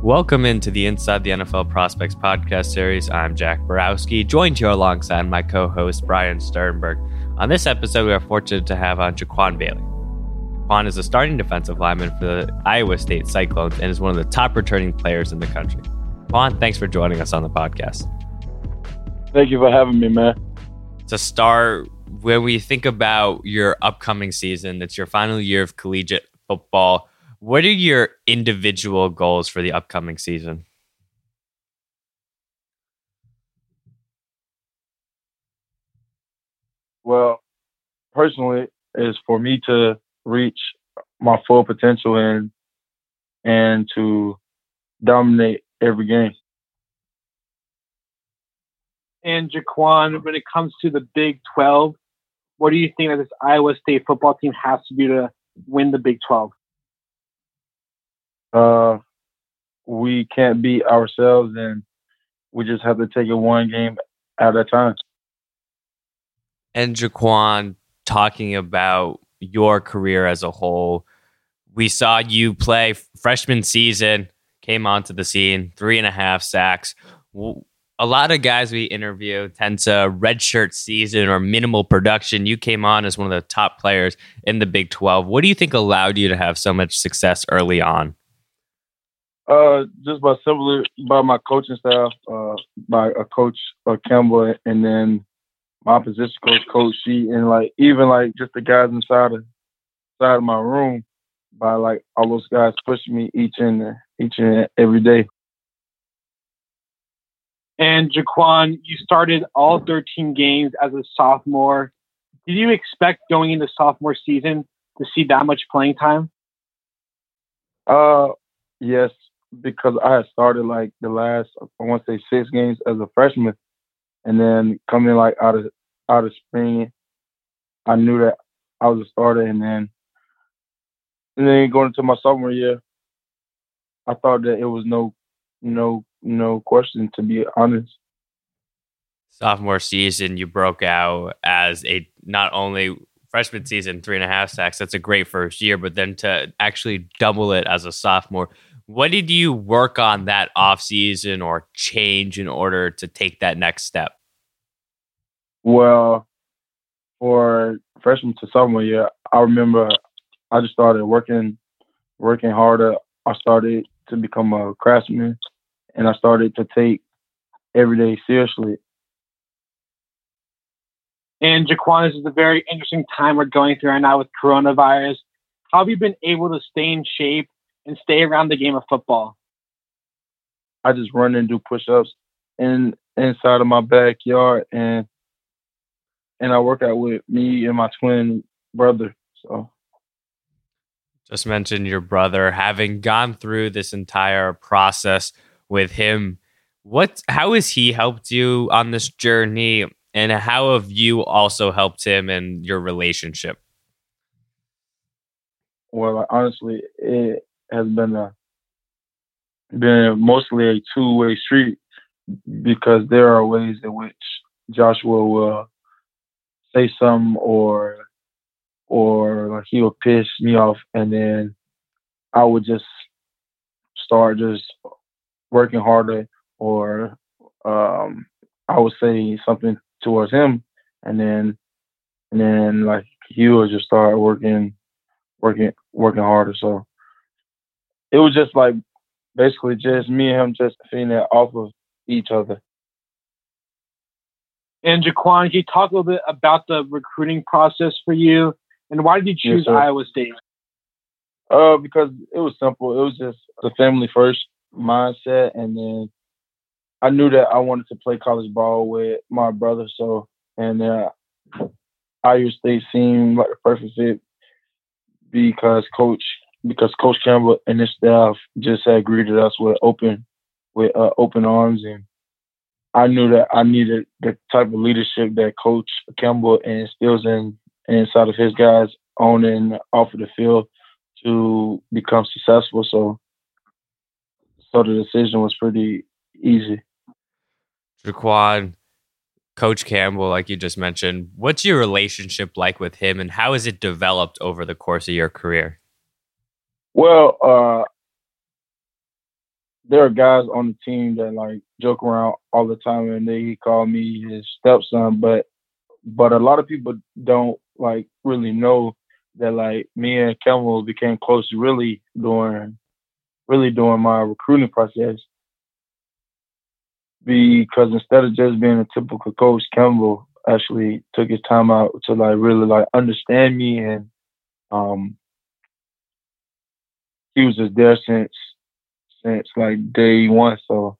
Welcome into the Inside the NFL Prospects podcast series. I'm Jack Borowski, joined here alongside my co-host Brian Sternberg. On this episode, we are fortunate to have on Jaquan Bailey. Jaquan is a starting defensive lineman for the Iowa State Cyclones and is one of the top returning players in the country. Jaquan, thanks for joining us on the podcast. Thank you for having me, man. To start, when we think about your upcoming season, it's your final year of collegiate football. What are your individual goals for the upcoming season? Well, personally, is for me to reach my full potential and to dominate every game. And Jaquan, when it comes to the Big 12, what do you think that this Iowa State football team has to do to win the Big 12? We can't beat ourselves, and we just have to take it one game at a time. And Jaquan, talking about your career as a whole, we saw you play freshman season, came onto the scene, 3.5 sacks. A lot of guys we interview tend to redshirt season or minimal production. You came on as one of the top players in the Big 12. What do you think allowed you to have so much success early on? Just by my coaching staff, by a coach Campbell, and then my position coach She, and even just the guys inside of my room, by all those guys pushing me each and every day. And Jaquan, you started all 13 games as a sophomore. Did you expect going into sophomore season to see that much playing time? Yes, because I had started the last, I want to say 6 games as a freshman, and then coming out of spring, I knew that I was a starter, and then going into my sophomore year, I thought that it was no question, to be honest. Sophomore season, you broke out as a not only freshman season, 3.5 sacks. That's a great first year, but then to actually double it as a sophomore. What did you work on that offseason or change in order to take that next step? Well, for freshman to sophomore year, I remember I just started working harder. I started to become a craftsman, and I started to take every day seriously. And Jaquan, this is a very interesting time we're going through right now with coronavirus. How have you been able to stay in shape and stay around the game of football? I just run and do push-ups inside of my backyard, and I work out with me and my twin brother. So, just mentioned your brother. Having gone through this entire process with him, how has he helped you on this journey, and how have you also helped him in your relationship? Well, honestly, it has been mostly a two-way street, because there are ways in which Joshua will say something or he will piss me off, and then I would just start just working harder, or I would say something towards him, and then he would just start working harder. So it was just basically just me and him just feeding it off of each other. And Jaquan, can you talk a little bit about the recruiting process for you, and why did you choose Iowa State? Because it was simple. It was just the family first mindset, and then I knew that I wanted to play college ball with my brother. So, and Iowa State seemed like the perfect fit because Coach Campbell and his staff just had greeted us with open arms, and I knew that I needed the type of leadership that Coach Campbell instills inside of his guys on and off of the field to become successful. So the decision was pretty easy. Jaquan, Coach Campbell, like you just mentioned, what's your relationship like with him, and how has it developed over the course of your career? Well, there are guys on the team that like joke around all the time and they call me his stepson, but a lot of people don't like really know that like me and Kemba became close really during my recruiting process because instead of just being a typical coach, Kemba actually took his time out to like really like understand me and um he was just there since like day one. So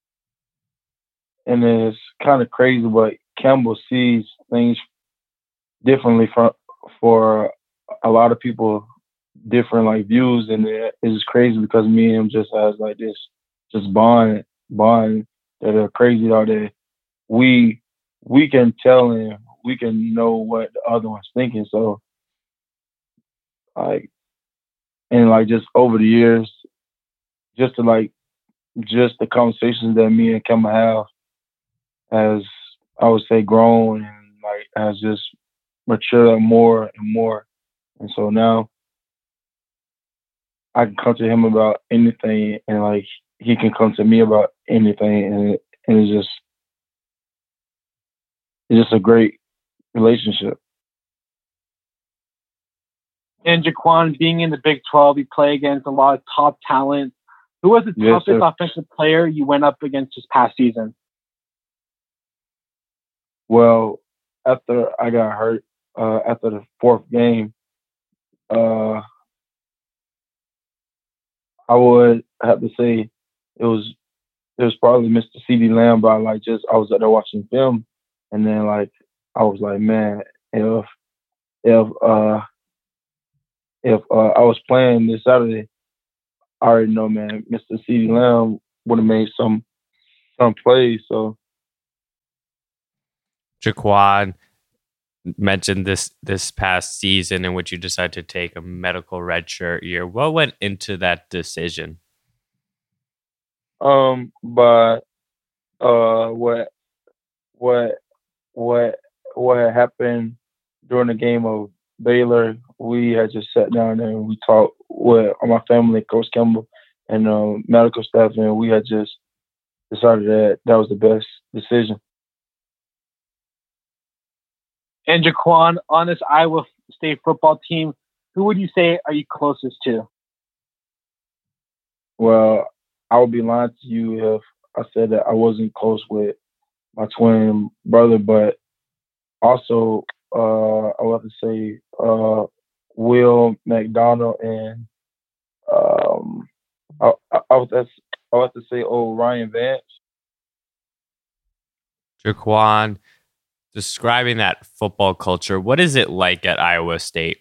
and it's kind of crazy, but Campbell sees things differently for a lot of people, different like views, and it's crazy because me and him just has like this just bond that are crazy out there. We can tell and we can know what the other one's thinking. So like and like just over the years, just to like just the conversations that me and Kemba have has I would say grown and like has just matured more and more. And so now I can come to him about anything and like he can come to me about anything and it's just a great relationship. And Jaquan, being in the Big 12, you play against a lot of top talent. Who was the Yes, toughest sir. offensive player you went up against this past season? Well, after I got hurt, after the fourth game, uh, I would have to say it was it was probably Mr. CD Lamb, but I was out there watching film, and then like I was like, man, if uh if I was playing this Saturday, I already know, man, Mr. CD Lamb would have made some plays. So Jaquan mentioned this past season in which you decided to take a medical redshirt year. What went into that decision? but what what what what had happened during the game of Baylor, we had just sat down and we talked with my family, Coach Campbell, and medical staff, and we had just decided that that was the best decision. And Jaquan, on this Iowa State football team, who would you say are you closest to? Well, I would be lying to you if I said that I wasn't close with my twin brother, but also I would have to say Will McDonald and um, I would have to say Ryan Vance. Jaquan, describing that football culture, what is it like at Iowa State?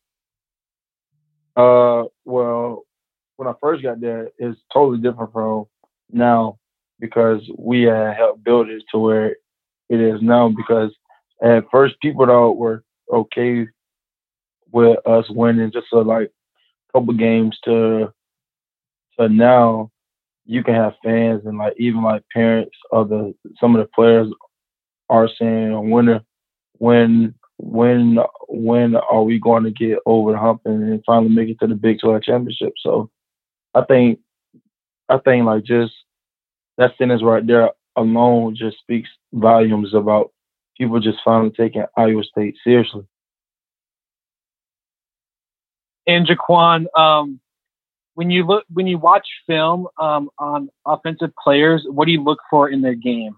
Well, when I first got there, it's totally different from now because we had helped build it to where it is now. Because at first, people though were okay with us winning just like a couple games to now you can have fans and like even like parents of some of the players are saying when are we going to get over the hump and finally make it to the Big 12 championship? So I think like just that sentence right there alone just speaks volumes about people just finally taking Iowa State seriously. And Jaquan, when you watch film on offensive players, what do you look for in their game?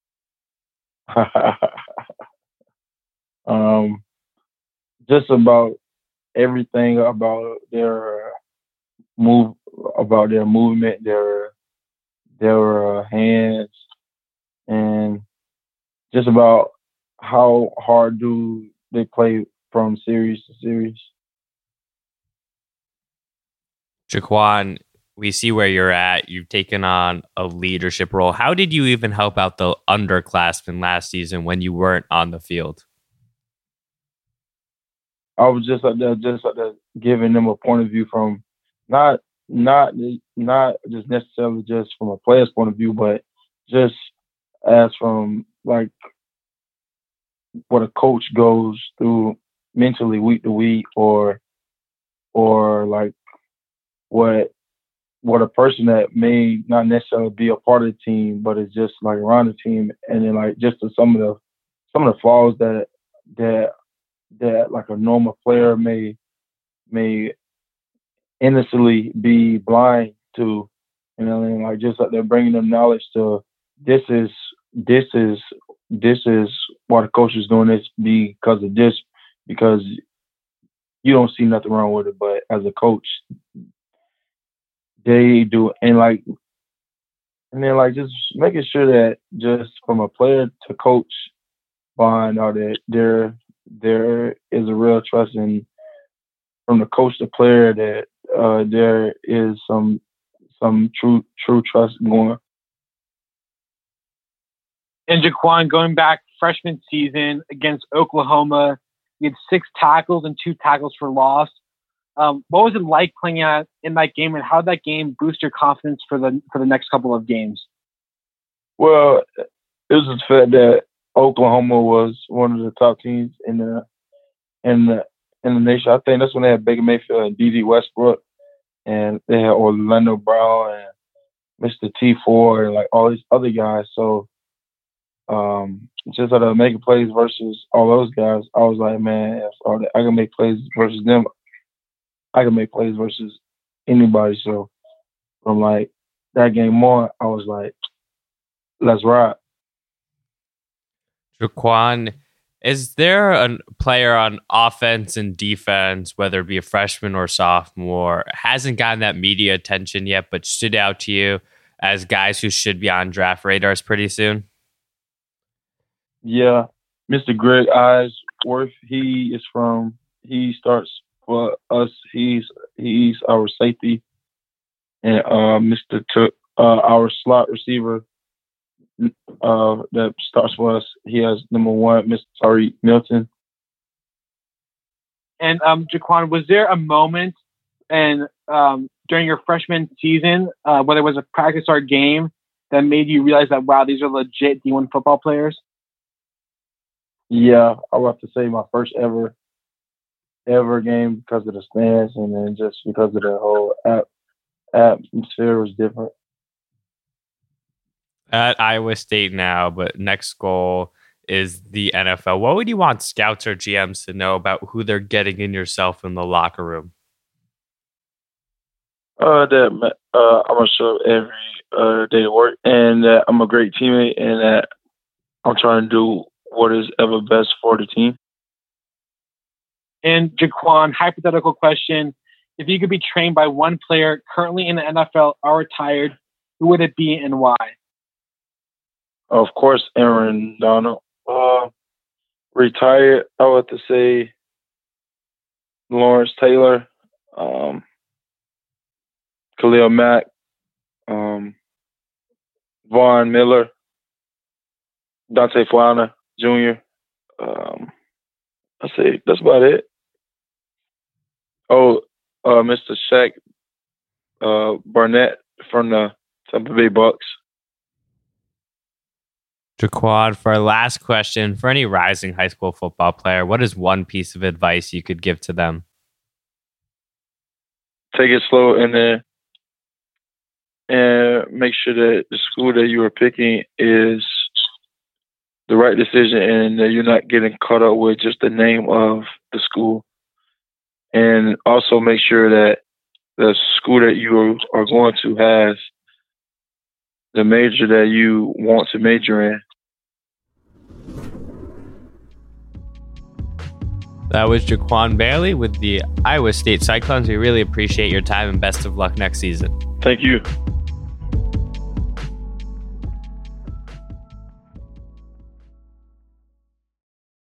Just about everything about their movement, their hands, and just about how hard do they play from series to series. Jaquan, we see where you're at. You've taken on a leadership role. How did you even help out the underclassmen last season when you weren't on the field? I was just like that, giving them a point of view from not not not just necessarily just from a player's point of view, but just as from like what a coach goes through mentally week to week, or like what what a person that may not necessarily be a part of the team, but is just like around the team, and then like just some of the flaws that like a normal player may innocently be blind to, you know what I mean? Like just like they're bringing them knowledge to this is why the coach is doing this because of this, because you don't see nothing wrong with it, but as a coach, they do, and then like just making sure that just from a player to coach bond, or that there is a real trust, and from the coach to player that there is some true trust going. And Jaquan, going back freshman season against Oklahoma, you had 6 tackles and 2 tackles for loss. What was it like playing in that game, and how did that game boost your confidence for the next couple of games? Well, it was the fact that Oklahoma was one of the top teams in the nation. I think that's when they had Baker Mayfield and D.D. Westbrook, and they had Orlando Brown and Mr. T4 and like all these other guys. So just out of making plays versus all those guys, I was like, man, if I can make plays versus them, I can make plays versus anybody. So from like that game on, I was like, let's ride. Jaquan, is there a player on offense and defense, whether it be a freshman or sophomore, hasn't gotten that media attention yet, but stood out to you as guys who should be on draft radars pretty soon? Yeah, Mr. Greg Eisworth. He starts for us. He's our safety, and our slot receiver that starts for us. He has number 1, Mr. Tariq Milton. And Jaquan, was there a moment and during your freshman season, whether it was a practice or a game, that made you realize that, wow, these are legit D1 football players? Yeah, I would have to say my first ever game, because of the stands, and then just because of the whole atmosphere was different. At Iowa State now, but next goal is the NFL. What would you want scouts or GMs to know about who they're getting in yourself in the locker room? That I'm gonna show up every day to work, and that I'm a great teammate, and that I'm trying to do what is ever best for the team. And Jaquan, hypothetical question: if you could be trained by one player currently in the NFL or retired, who would it be and why? Of course, Aaron Donald. Retired, I would have to say Lawrence Taylor, Khalil Mack, Von Miller, Dante Fowler Jr. I say that's about it. Oh, Mr. Shaq Barnett from the Tampa Bay Bucks. Jaquan, for our last question, for any rising high school football player, what is one piece of advice you could give to them? Take it slow, and then make sure that the school that you are picking is the right decision, and that you're not getting caught up with just the name of the school. And also make sure that the school that you are going to has the major that you want to major in. That was Jaquan Bailey with the Iowa State Cyclones. We really appreciate your time, and best of luck next season. Thank you.